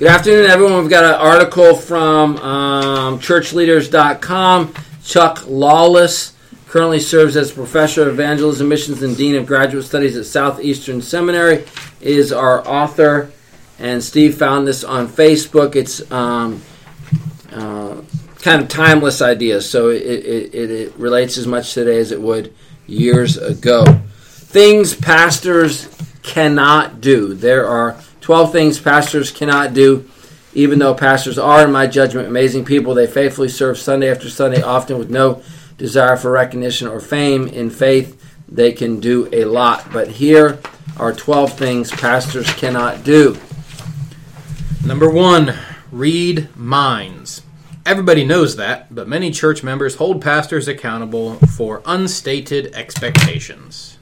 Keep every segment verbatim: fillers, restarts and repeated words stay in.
Good afternoon, everyone. We've got an article from um, church leaders dot com. Chuck Lawless currently serves as professor of evangelism, missions, and dean of graduate studies at Southeastern Seminary, is our author. And Steve found this on Facebook. It's um, uh, kind of timeless ideas, so it, it, it, it relates as much today as it would years ago. Things pastors cannot do. There are twelve things pastors cannot do, even though pastors are, in my judgment, amazing people. They faithfully serve Sunday after Sunday, often with no desire for recognition or fame. In faith, they can do a lot. But here are twelve things pastors cannot do. Number one, read minds. Everybody knows that, but many church members hold pastors accountable for unstated expectations.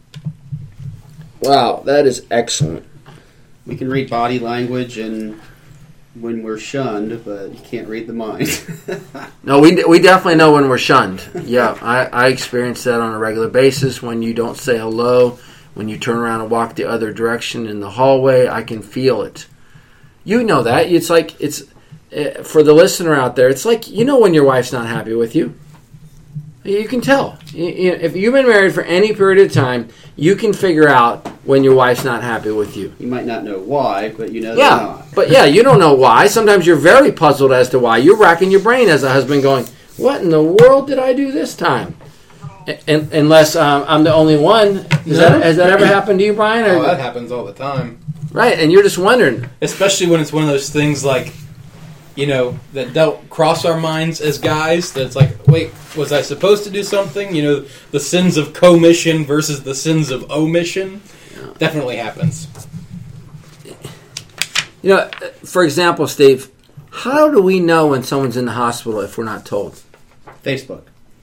Wow, that is excellent. We can read body language and when we're shunned, but you can't read the mind. No, we we definitely know when we're shunned. Yeah, I, I experience that on a regular basis. When you don't say hello, when you turn around and walk the other direction in the hallway, I can feel it. You know that. It's like, it's uh, for the listener out there, it's like, you know when your wife's not happy with you. You can tell. You, you, if you've been married for any period of time, you can figure out when your wife's not happy with you. You might not know why, but you know yeah, they're not. But yeah, you don't know why. Sometimes you're very puzzled as to why. You're racking your brain as a husband going, what in the world did I do this time? And, unless um, I'm the only one. Has, no. that, has that ever happened to you, Brian? Or? Oh, that happens all the time. Right, and you're just wondering. Especially when it's one of those things like, you know, that don't cross our minds as guys. That's like, wait, was I supposed to do something? You know, the sins of commission versus the sins of omission. Yeah. Definitely happens. You know, for example, Steve, how do we know when someone's in the hospital if we're not told? Facebook.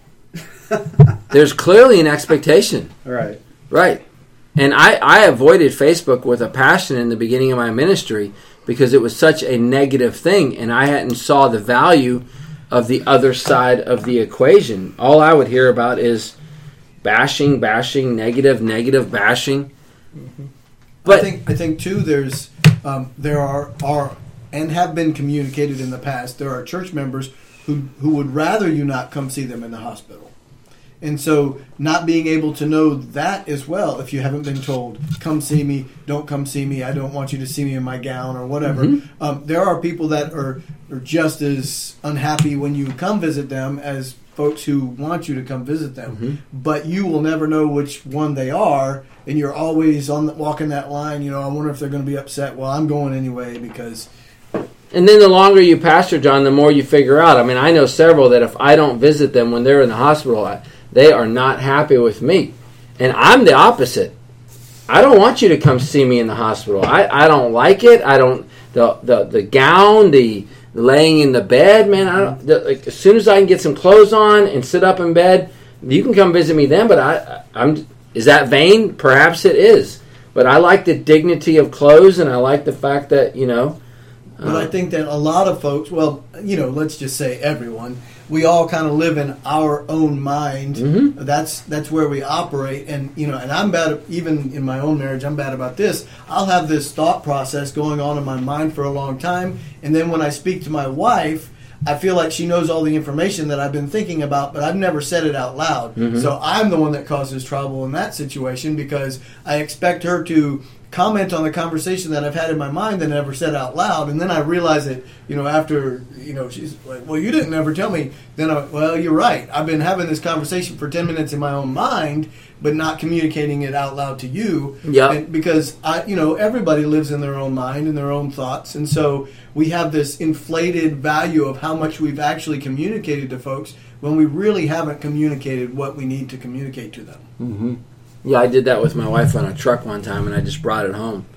There's clearly an expectation. Right. Right. And I, I avoided Facebook with a passion in the beginning of my ministry because it was such a negative thing, and I hadn't saw the value of the other side of the equation. All I would hear about is bashing, bashing, negative, negative, bashing. Mm-hmm. But I think I think too. There's um, there are are and have been communicated in the past. There are church members who who would rather you not come see them in the hospital. And so not being able to know that as well, if you haven't been told, come see me, don't come see me, I don't want you to see me in my gown or whatever. Mm-hmm. Um, there are people that are, are just as unhappy when you come visit them as folks who want you to come visit them. Mm-hmm. But you will never know which one they are, and you're always on the, walking that line, you know, I wonder if they're going to be upset. Well, I'm going anyway because... And then the longer you pastor, John, the more you figure out. I mean, I know several that if I don't visit them when they're in the hospital, I, they are not happy with me. And I'm the opposite. I don't want you to come see me in the hospital. I, I don't like it. I don't, the the, the gown, the laying in the bed, man, I don't, the, like, as soon as I can get some clothes on and sit up in bed, you can come visit me then, but I, I'm, is that vain? Perhaps it is. But I like the dignity of clothes, and I like the fact that, you know, But I think that a lot of folks, well, you know, let's just say everyone, we all kind of live in our own mind. Mm-hmm. That's that's where we operate. And, you know, and I'm bad, even in my own marriage, I'm bad about this. I'll have this thought process going on in my mind for a long time. And then when I speak to my wife, I feel like she knows all the information that I've been thinking about, but I've never said it out loud. Mm-hmm. So I'm the one that causes trouble in that situation because I expect her to comment on the conversation that I've had in my mind and never said out loud, and then I realize it, you know, after, you know, she's like, well, you didn't ever tell me. Then I'm like, well, you're right. I've been having this conversation for ten minutes in my own mind, but not communicating it out loud to you. Yeah. Because, I, you know, everybody lives in their own mind and their own thoughts, and so we have this inflated value of how much we've actually communicated to folks when we really haven't communicated what we need to communicate to them. Mm-hmm. Yeah, I did that with my wife on a truck one time, and I just brought it home.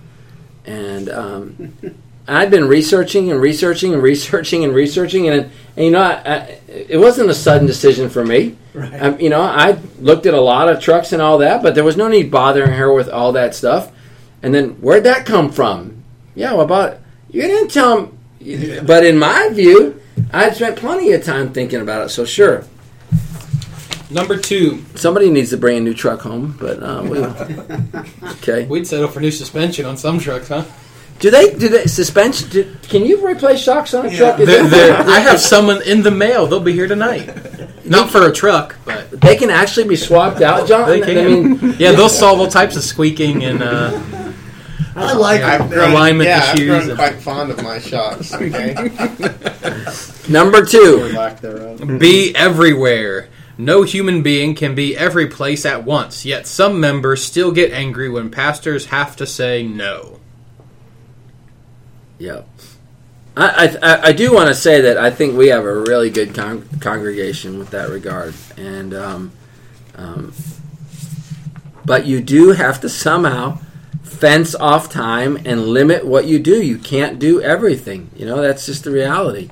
And um, I'd been researching and researching and researching and researching, and, and you know, I, I, it wasn't a sudden decision for me. Right. I, you know, I looked at a lot of trucks and all that, but there was no need bothering her with all that stuff. And then, where'd that come from? Yeah, well, about you didn't tell him. Yeah. But in my view, I'd spent plenty of time thinking about it, so sure. Number two. Somebody needs to bring a new truck home, but uh, we okay. We'd settle for new suspension on some trucks, huh? Do they? Do they suspension? Do, can you replace shocks on a truck? Is They're, it- they're, I have someone in the mail. They'll be here tonight. Not for a truck, but They can actually be swapped out, John. they I can. mean, yeah, they'll solve all types of squeaking and uh, I like Yeah. it. I've grown, alignment yeah, issues I've grown and- quite fond of my shocks. Okay. number Or two. lack thereof. be everywhere. No human being can be every place at once, yet some members still get angry when pastors have to say no. Yeah. I, I, I do want to say that I think we have a really good con- congregation with that regard, and um, um, but you do have to somehow fence off time and limit what you do. You can't do everything. You know, that's just the reality.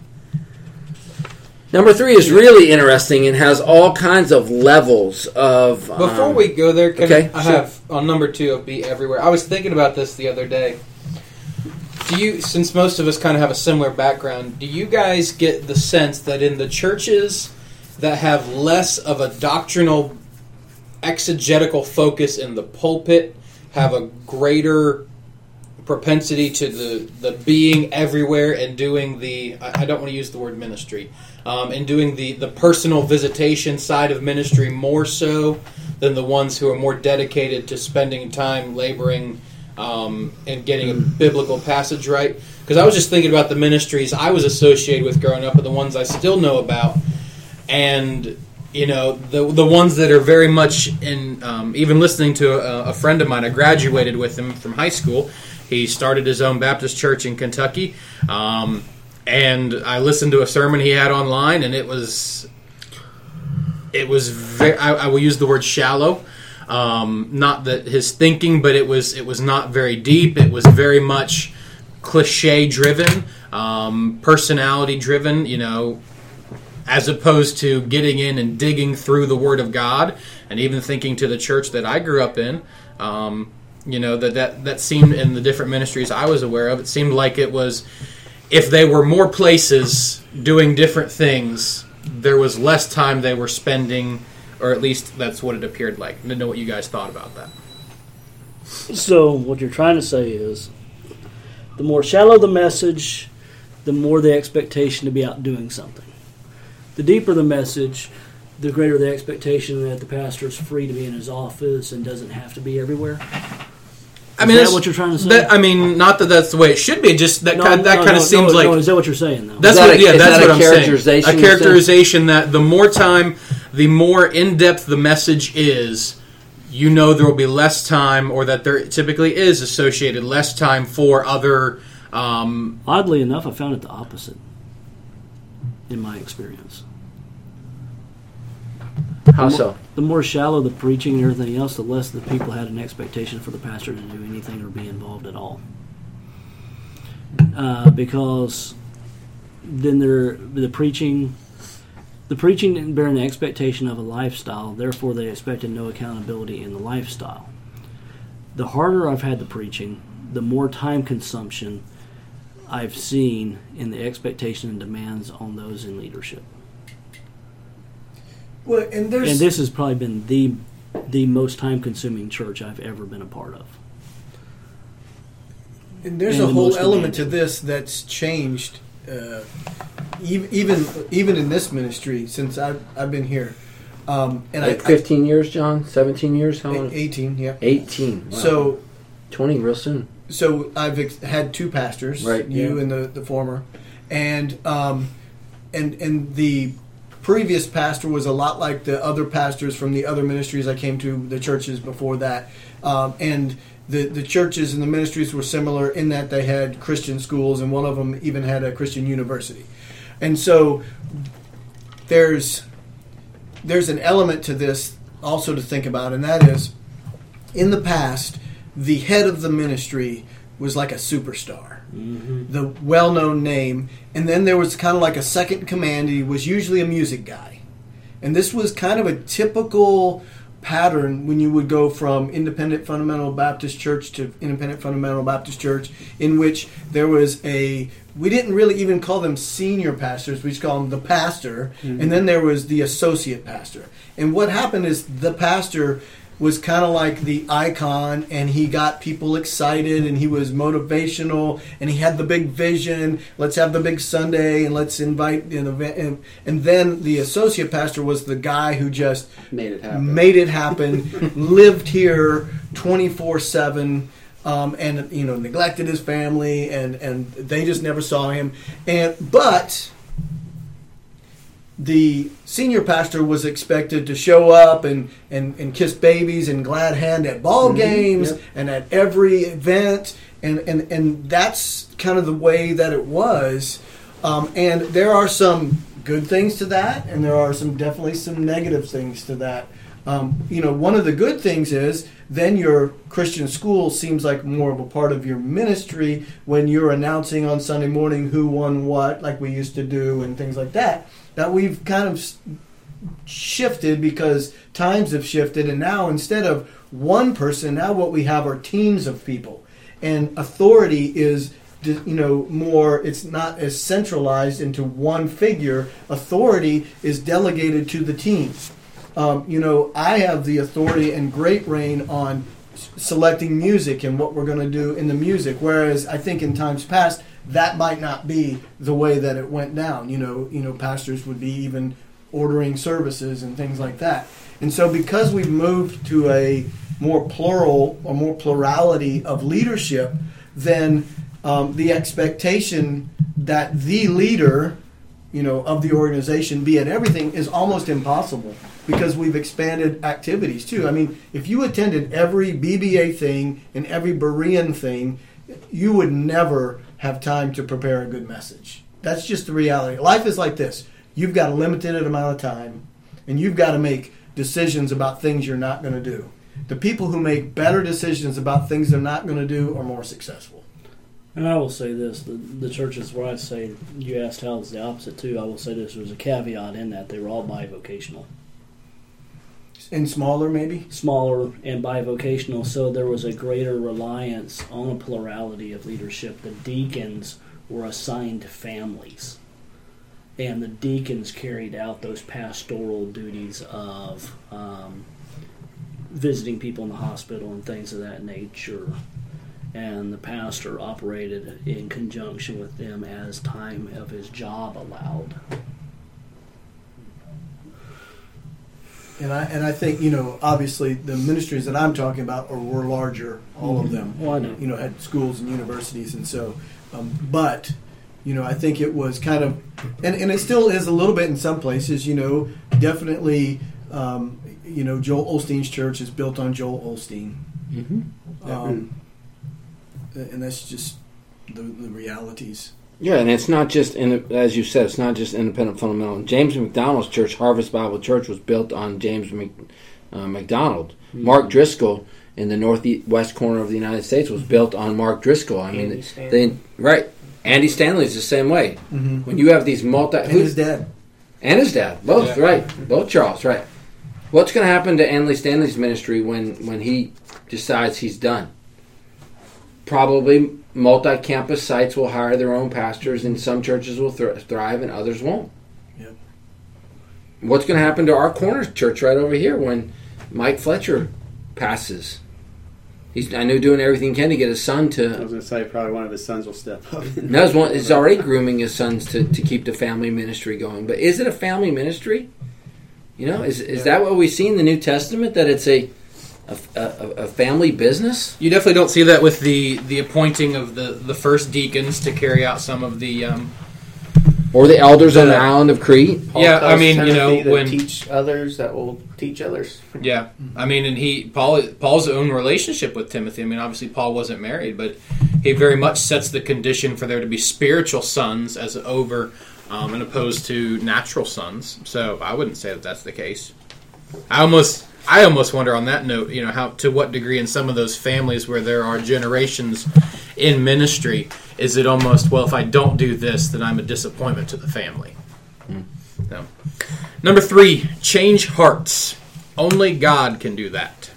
Number three is really interesting and has all kinds of levels of. Um, Before we go there, can okay, I sure. have on number two of Be Everywhere. I was thinking about this the other day. Do you, since most of us kind of have a similar background, do you guys get the sense that in the churches that have less of a doctrinal, exegetical focus in the pulpit have a greater propensity to the, the being everywhere and doing the, I I don't want to use the word ministry, um, and doing the, the personal visitation side of ministry more so than the ones who are more dedicated to spending time laboring um, and getting a biblical passage right? Because I was just thinking about the ministries I was associated with growing up and the ones I still know about, and you know, the the ones that are very much in, um, even listening to a, a friend of mine, I graduated with him from high school. He started his own Baptist church in Kentucky, um, and I listened to a sermon he had online, and it was, it was very, I, I will use the word shallow. Um, not that his thinking, but it was it was not very deep. It was very much cliche driven, um, personality driven. You know, as opposed to getting in and digging through the Word of God, and even thinking to the church that I grew up in. Um, you know, that, that that seemed in the different ministries I was aware of, it seemed like it was, if they were more places doing different things, there was less time they were spending, or at least that's what it appeared like. I didn't know what you guys thought about that. So what you're trying to say is, the more shallow the message, the more the expectation to be out doing something. The deeper the message, the greater the expectation that the pastor is free to be in his office and doesn't have to be everywhere. I mean, is that's that what you're trying to say? That, I mean, not that that's the way it should be. Just that No, kind, that no, kind no, of seems no, like no, is that what you're saying, though? that's Is that what. a- yeah, is that's that a what I'm saying. characterization A you're saying? characterization that the more time, the more in depth the message is, you know, there will be less time, or that there typically is associated less time for other. Um, Oddly enough, I found it the opposite in my experience. How so? The more shallow the preaching and everything else, the less the people had an expectation for the pastor to do anything or be involved at all. Uh, because then they're, the preaching, the preaching didn't bear an expectation of a lifestyle. Therefore, they expected no accountability in the lifestyle. The harder I've had the preaching, the more time consumption I've seen in the expectation and demands on those in leadership. Well, and there's And this has probably been the the most time consuming church I've ever been a part of. And there's and a the whole most element to demanding. this that's changed, uh, ev- even even in this ministry since I've I've been here, um, and Like I, fifteen years, John? seventeen years? How I long? eighteen, yeah. eighteen. Wow. So twenty real soon. so I've ex- had two pastors, Right, you yeah. and the, the former, and um, and and the previous pastor was a lot like the other pastors from the other ministries I came to, the churches before that, um, and the the churches and the ministries were similar in that they had Christian schools, and one of them even had a Christian university, and so there's there's an element to this also to think about, and that is, in the past, the head of the ministry was like a superstar, Mm-hmm. the well-known name, and then there was kind of like a second in command. He was usually a music guy, and this was kind of a typical pattern when you would go from Independent Fundamental Baptist Church to Independent Fundamental Baptist Church, in which there was a, we didn't really even call them senior pastors, we just call them the pastor, Mm-hmm. and then there was the associate pastor. And what happened is the pastor was kind of like the icon, and he got people excited, and he was motivational, and he had the big vision. Let's have the big Sunday, and let's invite an event. And, and then the associate pastor was the guy who just Made it happen. made it happen, lived here twenty-four seven. Um, and you know, neglected his family, and, and they just never saw him. And but the senior pastor was expected to show up and, and, and kiss babies and glad hand at ball Mm-hmm. games Yep. and at every event, and, and, and that's kind of the way that it was. Um, and there are some good things to that, and there are some definitely some negative things to that. Um, you know, one of the good things is then your Christian school seems like more of a part of your ministry when you're announcing on Sunday morning who won what, like we used to do, and things like that. That we've kind of shifted because times have shifted, and now instead of one person, now what we have are teams of people, and authority is, you know, more. It's not as centralized into one figure. Authority is delegated to the team. Um, you know, I have the authority and great reign on s- selecting music and what we're going to do in the music. Whereas I think in times past that might not be the way that it went down. You know, you know, pastors would be even ordering services and things like that. And so, because we've moved to a more plural or more plurality of leadership, then um, the expectation that the leader, you know, of the organization be at everything is almost impossible. Because we've expanded activities too. I mean, if you attended every B B A thing and every Berean thing, you would never have time to prepare a good message. That's just the reality. Life is like this. You've got a limited amount of time, and you've got to make decisions about things you're not going to do. The people who make better decisions about things they're not going to do are more successful. And I will say this, the, the churches where I say, you asked how it's the opposite too, I will say this, there's a caveat in that. They were all bivocational. And smaller, maybe? Smaller and bivocational, so there was a greater reliance on a plurality of leadership. The deacons were assigned to families, and the deacons carried out those pastoral duties of um, visiting people in the hospital and things of that nature, and the pastor operated in conjunction with them as time of his job allowed. And I and I think, you know, obviously the ministries that I'm talking about are, were larger, all of them. Well, I know. You know, had schools and universities, and so, um, but, you know, I think it was kind of, and, and it still is a little bit in some places, you know, definitely, um, you know, Joel Osteen's church is built on Joel Osteen. Mm-hmm. Um, and that's just the, the realities. Yeah, and it's not just, in, as you said, it's not just independent fundamental. James McDonald's church, Harvest Bible Church, was built on James Mc, uh, McDonald. Mm-hmm. Mark Driscoll in the northwest corner of the United States was built on Mark Driscoll. I Andy mean, Stanley. they right. Andy Stanley's the same way. Mm-hmm. When you have these multi, And his dad. and his dad, both Yeah. right, both Charles, right. What's going to happen to Andy Stanley's ministry when when he decides he's done? Probably multi-campus sites will hire their own pastors, and some churches will thr- thrive and others won't. Yep. What's going to happen to our corner church right over here when Mike Fletcher passes? He's, I know, doing everything he can to get his son I was to. going to say probably one of his sons will step up. No, he's, one, he's already grooming his sons to, to keep the family ministry going. But is it a family ministry? You know, is is that what we see in the New Testament, that it's a a, a, a family business? You definitely don't see that with the, the appointing of the, the first deacons to carry out some of the. Um, Or the elders on the The- island of Crete? Paul Yeah, I tells mean, you know, Timothy to when- teach others that will teach others. yeah, I mean, and he Paul Paul's own relationship with Timothy. I mean, obviously Paul wasn't married, but he very much sets the condition for there to be spiritual sons as over, um, and opposed to natural sons. So I wouldn't say that that's the case. I almost I almost wonder on that note, you know, how to what degree in some of those families where there are generations in ministry, is it almost, well, if I don't do this, then I'm a disappointment to the family. Mm. So. Number three, change hearts. Only God can do that.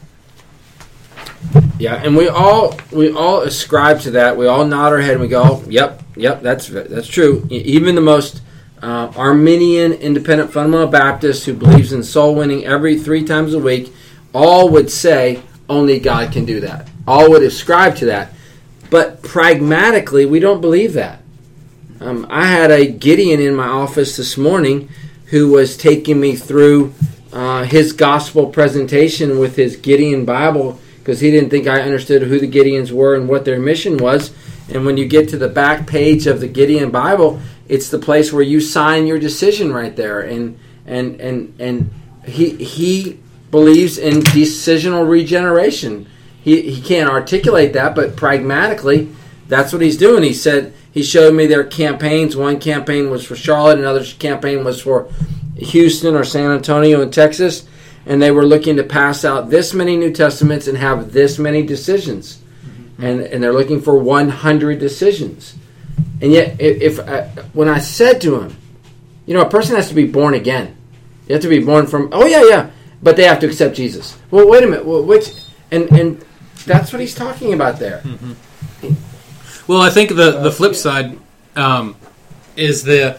Yeah, and we all we all ascribe to that. We all nod our head and we go, "Yep, yep, that's that's true." E- Even the most uh, Arminian, independent fundamental Baptist who believes in soul winning every three times a week all would say only God can do that. All would ascribe to that. But pragmatically, we don't believe that. Um, I had a Gideon in my office this morning who was taking me through uh, his gospel presentation with his Gideon Bible, because he didn't think I understood who the Gideons were and what their mission was. And when you get to the back page of the Gideon Bible, it's the place where you sign your decision right there. And and and and he he believes in decisional regeneration. He he can't articulate that, but pragmatically, that's what he's doing. He said he showed me their campaigns. One campaign was for Charlotte, another campaign was for Houston or San Antonio in Texas, and they were looking to pass out this many New Testaments and have this many decisions. Mm-hmm. And and they're looking for one hundred decisions. And yet, if, if uh, when I said to him, you know, a person has to be born again. You have to be born from, oh yeah, yeah, but they have to accept Jesus. Well, wait a minute, well, which, and and that's what he's talking about there. Mm-hmm. Well, I think the, the flip side um, is the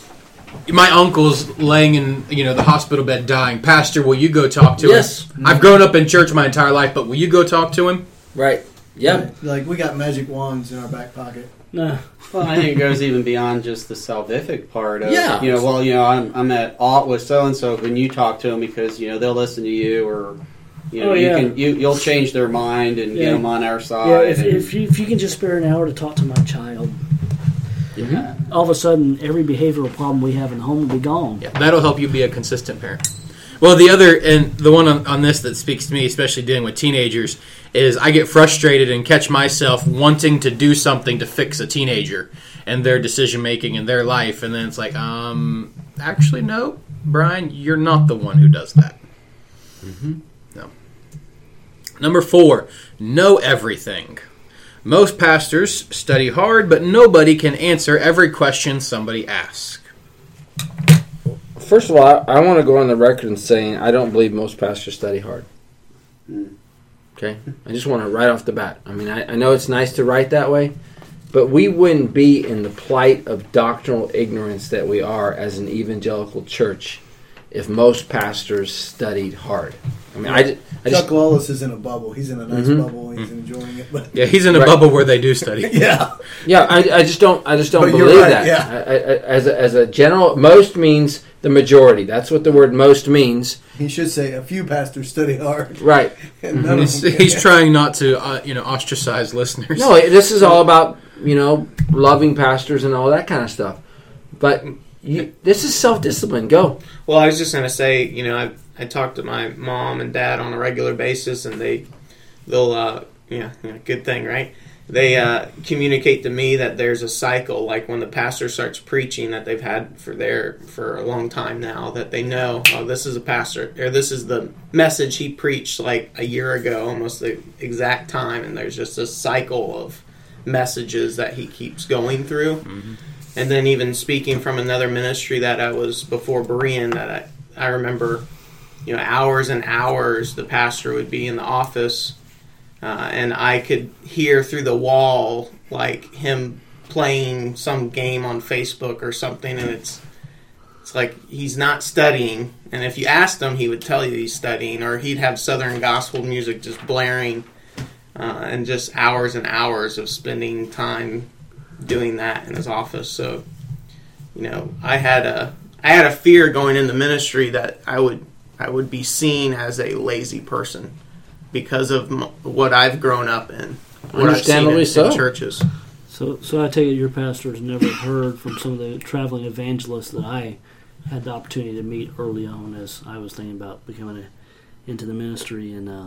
my uncle's laying in you know the hospital bed dying. Pastor, will you go talk to yes. him? I've grown up in church my entire life, but will you go talk to him? Right. Yeah. Like we got magic wands in our back pocket. No. Well, I think it goes even beyond just the salvific part of, yeah. you know, well, you know, I'm, I'm at aught with so-and-so, can you talk to them because, you know, they'll listen to you or, you know, oh, yeah. you can, you, you'll change their mind and yeah. get them on our side. Yeah, if, and, if, you, if you can just spare an hour to talk to my child, mm-hmm. all of a sudden every behavioral problem we have in the home will be gone. Yeah, that'll help you be a consistent parent. Well, the other, and the one on, on this that speaks to me, especially dealing with teenagers, is I get frustrated and catch myself wanting to do something to fix a teenager and their decision-making in their life. And then it's like, um, actually, no, Brian, you're not the one who does that. Mm-hmm. No. Number four, know everything. Most pastors study hard, but nobody can answer every question somebody asks. First of all, I, I want to go on the record and saying I don't believe most pastors study hard. Okay? I just want to right off the bat. I mean, I, I know it's nice to write that way, but we wouldn't be in the plight of doctrinal ignorance that we are as an evangelical church if most pastors studied hard. I mean, I, I just... Chuck Lawless is in a bubble. He's in a nice mm-hmm. bubble. He's enjoying it. But yeah, he's in a right. bubble where they do study. yeah. Yeah, I, I just don't I just don't But you're believe right, that. yeah. I, I, as, a, as a general, most means the majority. That's what the word most means. He should say a few pastors study hard. Right. And none He's, of them he's can. trying not to, uh, you know, ostracize listeners. No, this is all about, you know, loving pastors and all that kind of stuff. But you, this is self-discipline. Go. Well, I was just going to say, you know, I I talk to my mom and dad on a regular basis, and they they'll uh, yeah, yeah, good thing, right? They uh, communicate to me that there's a cycle, like when the pastor starts preaching that they've had for their for a long time now, that they know, oh, this is a pastor, or this is the message he preached like a year ago, almost the exact time, and there's just a cycle of messages that he keeps going through. Mm-hmm. And then even speaking from another ministry that I was before Berean, that I, I remember, you know, hours and hours the pastor would be in the office, uh, and I could hear through the wall like him playing some game on Facebook or something, and it's it's like he's not studying. And if you asked him, he would tell you he's studying, or he'd have Southern gospel music just blaring, uh, and just hours and hours of spending time doing that in his office. So, you know, I had a I had a fear going into ministry that I would. I would be seen as a lazy person because of m- what I've grown up in, what I've seen in, so. in churches. So, so I take it your pastor's never heard from some of the traveling evangelists that I had the opportunity to meet early on as I was thinking about becoming a, into the ministry, and uh,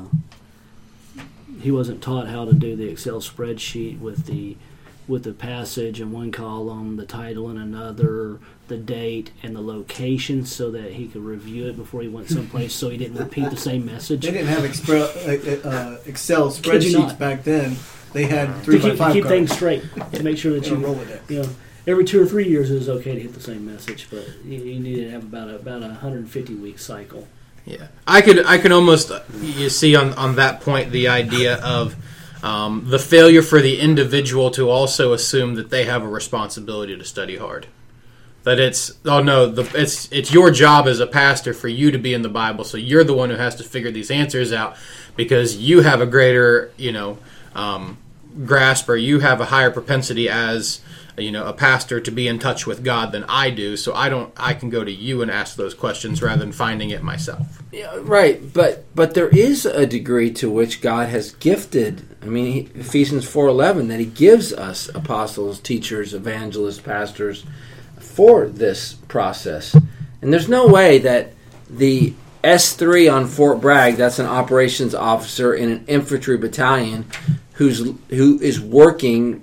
he wasn't taught how to do the Excel spreadsheet with the with the passage in one column, the title in another, the date and the location, so that he could review it before he went someplace, so he didn't repeat the same message. They didn't have expre- uh, uh, Excel Kid you spreadsheets not. back then. They had three to by keep, five to keep cards. things straight, to make sure that you, And a Rolodex. you know, every two or three years it was okay to hit the same message, but you, you needed to have about a, about a one hundred fifty week cycle. Yeah, I could I can almost uh, you see on, on that point the idea of um, the failure for the individual to also assume that they have a responsibility to study hard. That it's oh no, the, it's it's your job as a pastor for you to be in the Bible, so you're the one who has to figure these answers out because you have a greater you know um, grasp, or you have a higher propensity as you know a pastor to be in touch with God than I do. So I don't I can go to you and ask those questions rather than finding it myself. Yeah, right, but but there is a degree to which God has gifted. I mean, he, Ephesians four eleven, that He gives us apostles, teachers, evangelists, pastors for this process. And there's no way that the S three on Fort Bragg, that's an operations officer in an infantry battalion who's who is working,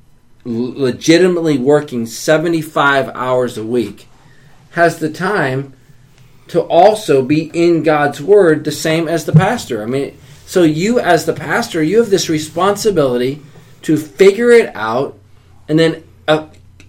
legitimately working seventy-five hours a week, has the time to also be in God's Word the same as the pastor. I mean, so you as the pastor, you have this responsibility to figure it out and then uh,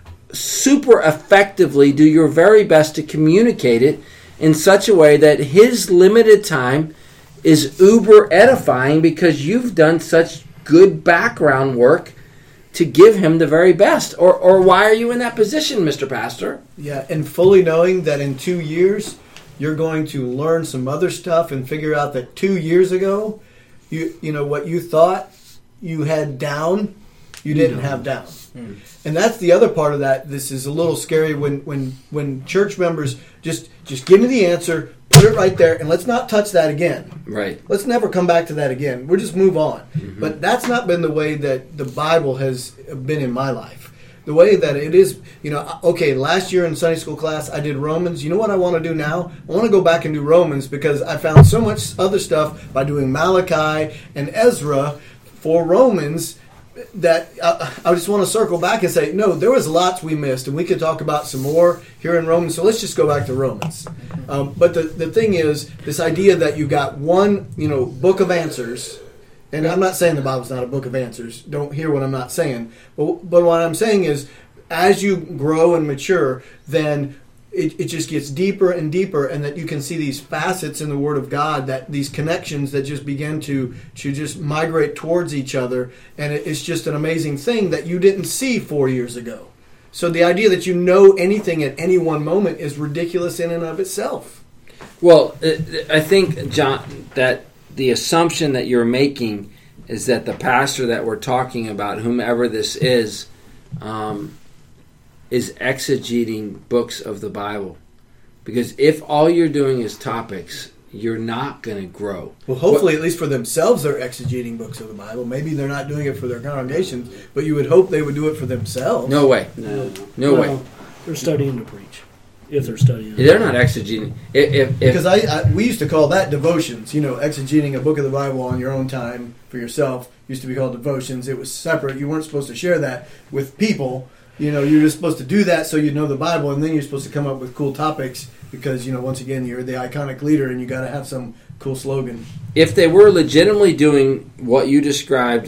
super effectively do your very best to communicate it in such a way that his limited time is uber edifying because you've done such good background work to give him the very best. Or or why are you in that position, Mister Pastor? Yeah, and fully knowing that in two years you're going to learn some other stuff and figure out that two years ago, you you know what you thought you had down, you didn't have down. Mm. And that's the other part of that. This is a little scary when, when, when church members just just give me the answer, put it right there, and let's not touch that again. Right. Let's never come back to that again. We'll just move on. Mm-hmm. But that's not been the way that the Bible has been in my life. The way that it is, you know, okay, last year in Sunday school class, I did Romans. You know what I want to do now? I want to go back and do Romans because I found so much other stuff by doing Malachi and Ezra for Romans that I, I just want to circle back and say, no, there was lots we missed, and we could talk about some more here in Romans, so let's just go back to Romans. Um, but the, the thing is, this idea that you got one, you know, book of answers, and I'm not saying the Bible's not a book of answers. Don't hear what I'm not saying. But, but what I'm saying is, as you grow and mature, then It, it just gets deeper and deeper, and that you can see these facets in the Word of God, that these connections that just begin to, to just migrate towards each other, and it, it's just an amazing thing that you didn't see four years ago. So the idea that you know anything at any one moment is ridiculous in and of itself. Well, I think, John, that the assumption that you're making is that the pastor that we're talking about, whomever this is, um, is exegeting books of the Bible. Because if all you're doing is topics, you're not going to grow. Well, hopefully, what, at least for themselves, they're exegeting books of the Bible. Maybe they're not doing it for their congregations, but you would hope they would do it for themselves. No way. No, no well, way. They're studying to preach. If they're studying. They're not exegeting. If, if, if, because I, I we used to call that devotions. You know, exegeting a book of the Bible on your own time for yourself used to be called devotions. It was separate. You weren't supposed to share that with people. You know, you're just supposed to do that so you know the Bible, and then you're supposed to come up with cool topics because, you know, once again, you're the iconic leader and you got to have some cool slogan. If they were legitimately doing what you described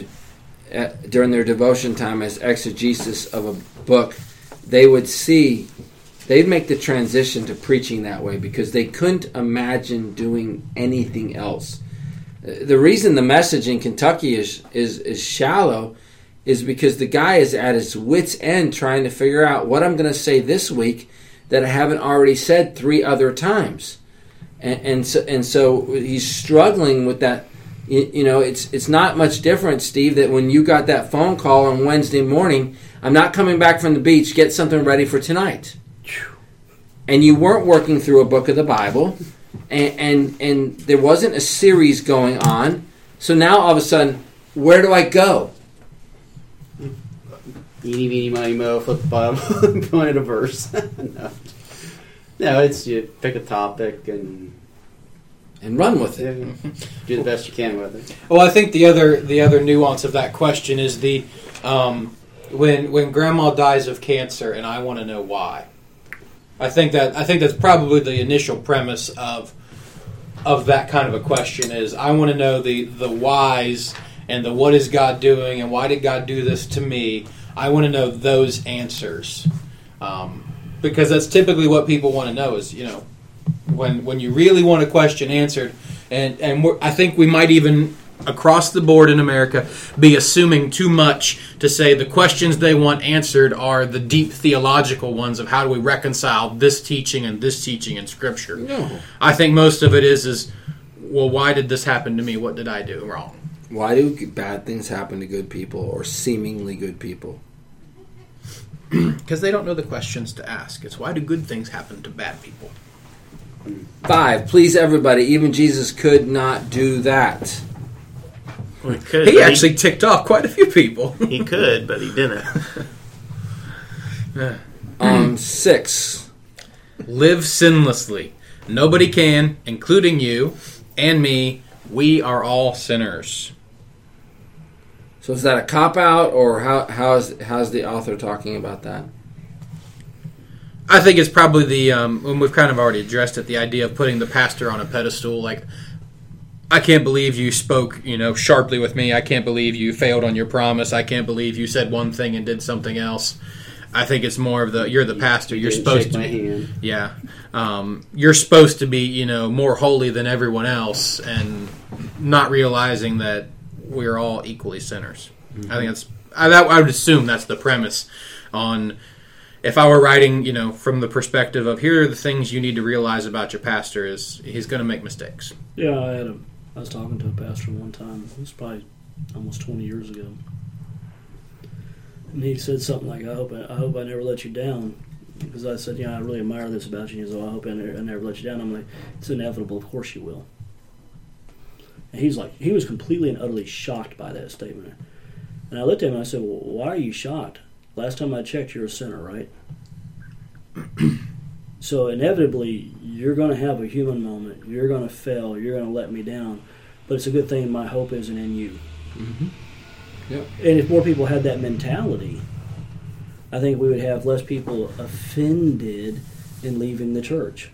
at, during their devotion time as exegesis of a book, they would see, they'd make the transition to preaching that way because they couldn't imagine doing anything else. The reason the message in Kentucky is is, is shallow is because the guy is at his wit's end trying to figure out what I'm going to say this week that I haven't already said three other times. And, and, so, and so he's struggling with that. You, you know, it's it's not much different, Steve, that when you got that phone call on Wednesday morning, I'm not coming back from the beach, get something ready for tonight. And you weren't working through a book of the Bible, and, and, and there wasn't a series going on. So now all of a sudden, where do I go? Eeny, meeny, miny, mo, flip the Bible, point at a verse. no. no, it's you pick a topic and and run with it. Yeah, do the best you can with it. Well, I think the other the other nuance of that question is the um, when when Grandma dies of cancer, and I want to know why. I think that I think that's probably the initial premise of of that kind of a question is I want to know the the whys and the what is God doing and why did God do this to me. I want to know those answers, um, because that's typically what people want to know is, you know, when when you really want a question answered, and, and we're, I think we might even across the board in America be assuming too much to say the questions they want answered are the deep theological ones of how do we reconcile this teaching and this teaching in Scripture. No. I think most of it is, is well, why did this happen to me? What did I do wrong? Why do bad things happen to good people or seemingly good people? Because they don't know the questions to ask. It's why do good things happen to bad people? Five, please everybody. Even Jesus could not do that. Well, he could. He but actually ticked off quite a few people. He could, but he didn't. Um, six. Live sinlessly. Nobody can, including you and me. We are all sinners. So is that a cop-out, or how, how's, how's the author talking about that? I think it's probably the, um, when we've kind of already addressed it, the idea of putting the pastor on a pedestal. Like, I can't believe you spoke, you know, sharply with me. I can't believe you failed on your promise. I can't believe you said one thing and did something else. I think it's more of the, you're the pastor. You're Didn't supposed shake to my be. hand. Yeah. Um, you're supposed to be, you know, more holy than everyone else, and not realizing that we're all equally sinners. Mm-hmm. I think that's, I, that, I would assume that's the premise on, if I were writing, you know, from the perspective of here are the things you need to realize about your pastor, is he's going to make mistakes. Yeah, I had a. I was talking to a pastor one time. It was probably almost twenty years ago, and he said something like, "I hope I, I hope I never let you down," because I said, "Yeah, I really admire this about you." He said, "Well, I hope I never, I never let you down." I'm like, "It's inevitable. Of course you will." And he's like, he was completely and utterly shocked by that statement. And I looked at him and I said, "Well, why are you shocked? Last time I checked, you're a sinner, right?" So inevitably, you're going to have a human moment. You're going to fail. You're going to let me down. But it's a good thing my hope isn't in you. Mm-hmm. Yep. And if more people had that mentality, I think we would have less people offended in leaving the church.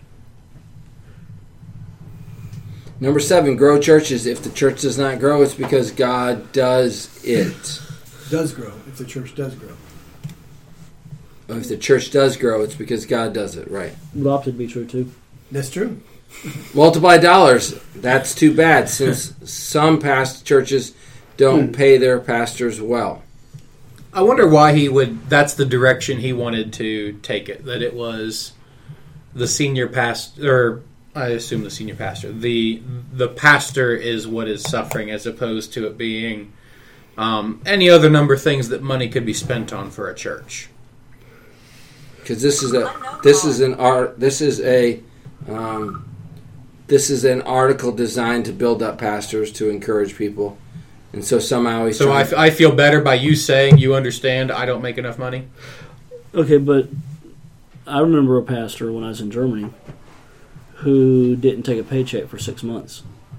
Number seven, grow churches. If the church does not grow, it's because God does it. Does grow, if the church does grow. If the church does grow, it's because God does it, right? The opposite would be true, too. That's true. Multiply dollars. That's too bad, since some past churches don't pay their pastors well. I wonder why he would, that's the direction he wanted to take it, that it was the senior pastor, or I assume the senior pastor, the the pastor is what is suffering, as opposed to it being um, any other number of things that money could be spent on for a church. Because this is a this is an art this is a um, this is an article designed to build up pastors, to encourage people, and so somehow he's So I, trying f- I feel better by you saying you understand I don't make enough money. Okay, but I remember a pastor when I was in Germany who didn't take a paycheck for six months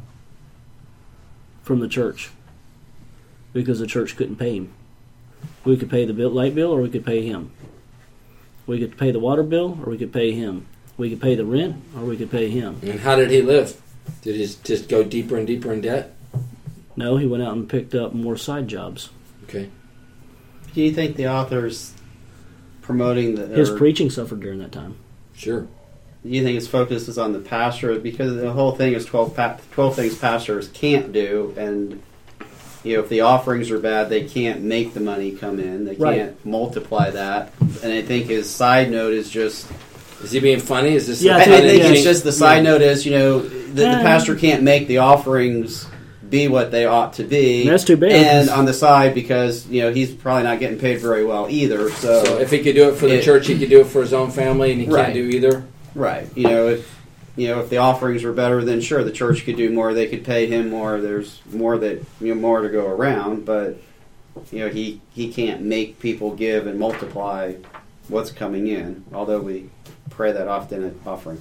from the church because the church couldn't pay him. We could pay the bill, light bill, or we could pay him. We could pay the water bill, or we could pay him. We could pay the rent, or we could pay him. And how did he live? Did he just go deeper and deeper in debt? No, he went out and picked up more side jobs. Okay. Do you think the author's promoting the... His or, preaching suffered during that time. Sure. Do you think his focus is on the pastor? Because the whole thing is twelve, pa- twelve things pastors can't do, and you know, if the offerings are bad, they can't make the money come in. They Right. can't multiply that. And I think his side note is just... Is he being funny? Is this? Yeah, I, That's I what think it it's is. just the side Yeah. note is, you know, the, the Uh, pastor can't make the offerings be what they ought to be. That's too bad. And on the side, because, you know, he's probably not getting paid very well either. So, So if he could do it for the It- church, he could do it for his own family, and he Right. can't do either. right, you know, if you know if the offerings were better, then sure, the church could do more. They could pay him more. There's more that you know more to go around. But you know, he he can't make people give and multiply what's coming in. Although we pray that often at offerings.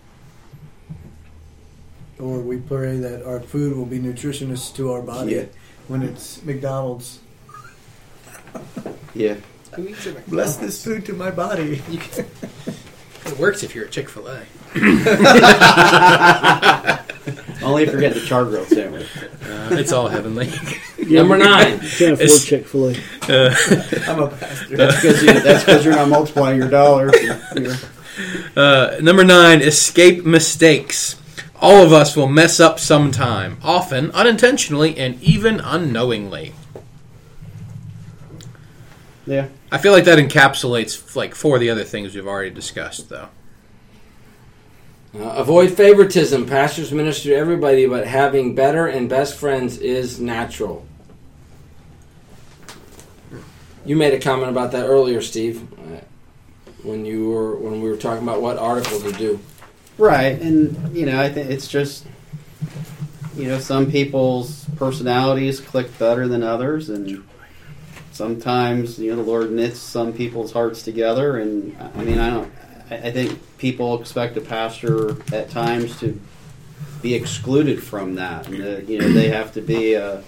Or we pray that our food will be nutritious to our body Yeah. when it's McDonald's. Yeah, Bless this food to my body. It works if you're at Chick-fil-A. only if you're getting the char grilled sandwich. Uh, it's all heavenly. Number nine. Can't afford It's- Chick-fil-A. Uh, I'm a pastor. That's because you, that's because you're not multiplying your dollars. You're- uh, number nine, escape mistakes. All of us will mess up sometime, often unintentionally and even unknowingly. Yeah. I feel like that encapsulates like four of the other things we've already discussed, though. Uh, avoid favoritism. Pastors minister to everybody, but having better and best friends is natural. You made a comment about that earlier, Steve, uh, when you were when we were talking about what article to do. Right, and you know, I think it's just, you know, some people's personalities click better than others, and sometimes, you know, the Lord knits some people's hearts together. And I mean, I don't. I think people expect a pastor at times to be excluded from that, and uh, you know, they have to be a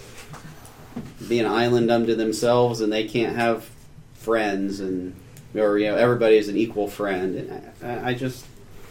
be an island unto themselves, and they can't have friends, and or you know, everybody is an equal friend. And I, I just.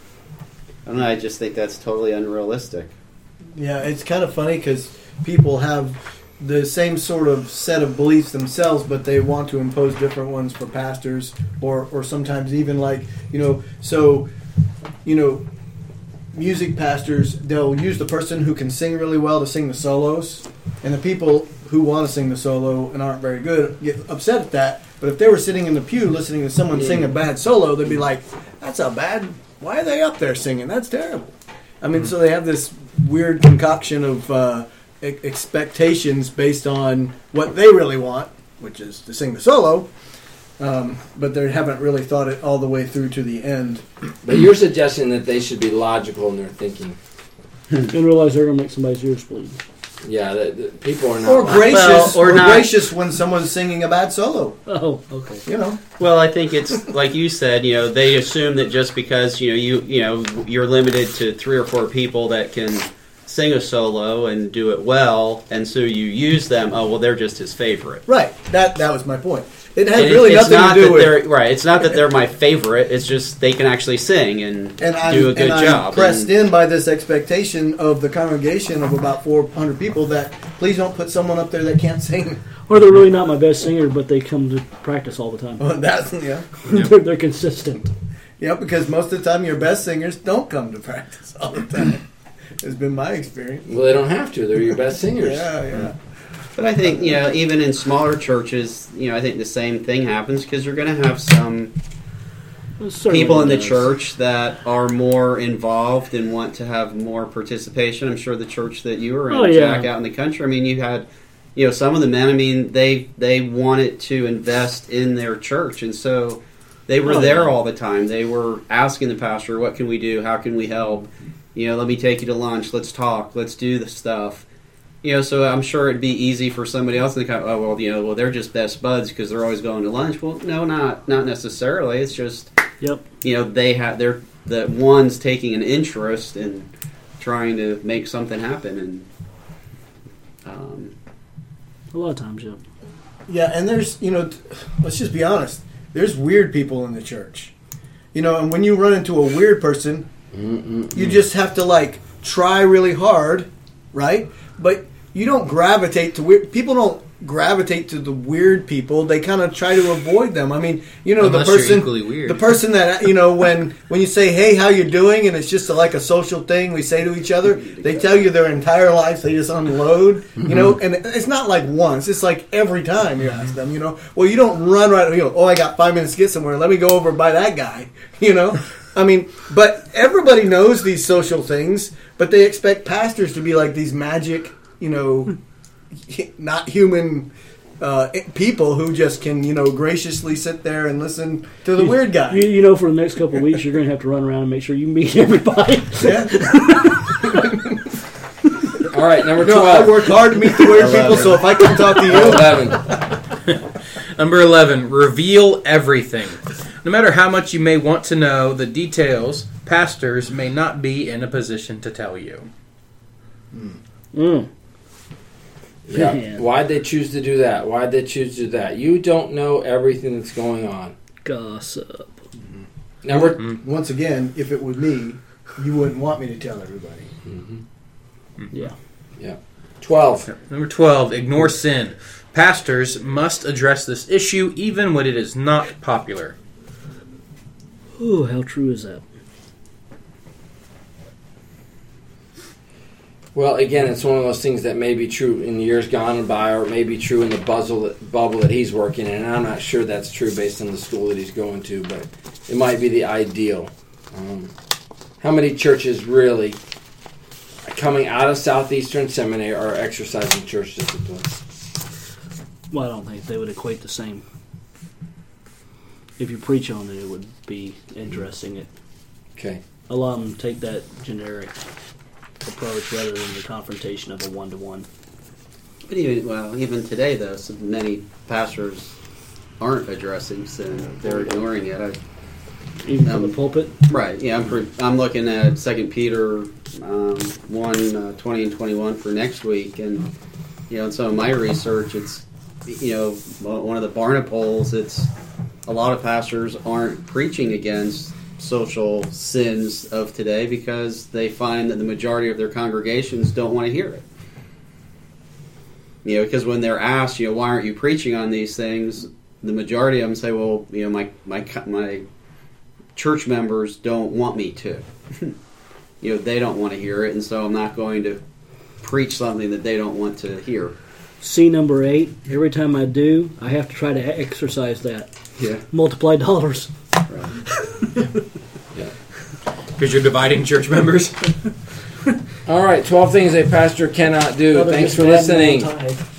I don't know, I just think that's totally unrealistic. Yeah, it's kind of funny because people have the same sort of set of beliefs themselves, but they want to impose different ones for pastors, or, or sometimes even like, you know, so, you know, music pastors, they'll use the person who can sing really well to sing the solos, and the people who want to sing the solo and aren't very good get upset at that. But if they were sitting in the pew listening to someone yeah. sing a bad solo, they'd be like, that's a bad... Why are they up there singing? That's terrible. I mean, mm-hmm. so they have this weird concoction of uh, e- expectations based on what they really want, which is to sing the solo, um, but they haven't really thought it all the way through to the end. But you're suggesting that they should be logical in their thinking. And realize they're going to make somebody's ears bleed. Yeah, the, the people are not... Or gracious, well, or or not. gracious when someone's singing a bad solo. Oh, okay. You know. Well, I think it's like you said. You know, they assume that just because you know you you know you're limited to three or four people that can sing a solo and do it well, and so you use them. Oh, well, they're just his favorite. Right. That that was my point. It has And really it, it's nothing not to do that with they're right. It's not that they're my favorite. It's just they can actually sing and, and I'm, do a good and I'm job. pressed and, in by this expectation of the congregation of about four hundred people that please don't put someone up there that can't sing. Or they're really not my best singer, but they come to practice all the time. Well, that's yeah, they're, they're consistent. yeah. Because most of the time, your best singers don't come to practice all the time. It's been my experience. Well, they don't have to. They're your best singers. Yeah, yeah. But I think, you know, even in smaller churches, you know, I think the same thing happens because you're going to have some people in the does. church that are more involved and want to have more participation. I'm sure the church that you were in, oh, yeah. Jack, out in the country, I mean, you had, you know, some of the men, I mean, they they wanted to invest in their church, and so they were oh, there yeah. all the time. They were asking the pastor, what can we do? How can we help? You know, let me take you to lunch. Let's talk. Let's do the stuff. You know, so I'm sure it'd be easy for somebody else to kind of, oh, well, you know, well, they're just best buds because they're always going to lunch. Well, no, not not necessarily. It's just, yep. you know, they have, they're, the one's taking an interest in trying to make something happen. And um, a lot of times, yeah. Yeah, and there's, you know, let's just be honest. There's weird people in the church. You know, and when you run into a weird person, Mm-mm-mm. you just have to, like, try really hard, right? But you don't gravitate to weird people. Don't gravitate to the weird people. They kind of try to avoid them. I mean, you know, Unless the person, you're equally weird. the person that you know when when you say, "Hey, how you doing?" and it's just a, like a social thing we say to each other. They tell you their entire lives. They just unload, you know, and it's not like once. It's like every time you ask them, you know. Well, you don't run right. You know, oh, I got five minutes to get somewhere. Let me go over by that guy. You know. I mean, but everybody knows these social things, but they expect pastors to be like these magic, you know, not human uh, people who just can, you know, graciously sit there and listen to the you, weird guy. You, you know, for the next couple of weeks, you're going to have to run around and make sure you meet everybody. Yeah. All right, number no, twelve. I work hard to meet the weird people, so if I can talk to you. eleven. Number eleven, reveal everything. No matter how much you may want to know, the details, pastors may not be in a position to tell you. Mm. Yeah. Man. Why'd they choose to do that? Why'd they choose to do that? You don't know everything that's going on. Gossip. Mm-hmm. Number Mm-hmm. Once again, if it were me, you wouldn't want me to tell everybody. Mm-hmm. Yeah. Yeah. twelve. Number twelve, ignore sin. Pastors must address this issue even when it is not popular. Ooh, how true is that? Well, again, it's one of those things that may be true in years gone by, or it may be true in the bubble, bubble that he's working in. And I'm not sure that's true based on the school that he's going to, but it might be the ideal. Um, how many churches really coming out of Southeastern Seminary are exercising church discipline? Well, I don't think they would equate the same. If you preach on it, it would be addressing it. Okay. A lot of them take that generic approach rather than the confrontation of a one-to-one. But even well, even today, though, so many pastors aren't addressing sin; they're ignoring it. I, Even Um, from the pulpit? right? Yeah, I'm. For, I'm looking at Second Peter um, one uh, twenty and twenty-one for next week, and you know, in some of my research, it's you know one of the Barna polls. It's a lot of pastors aren't preaching against social sins of today because they find that the majority of their congregations don't want to hear it. You know, because when they're asked, you know, why aren't you preaching on these things, the majority of them say, well, you know, my my my church members don't want me to. You know, they don't want to hear it, and so I'm not going to preach something that they don't want to hear. C number eight, every time I do, I have to try to exercise that. Yeah. Multiply dollars. Right. Because you're dividing church members. All right, twelve things a pastor cannot do. Other Thanks for than bad listening. moral tithe.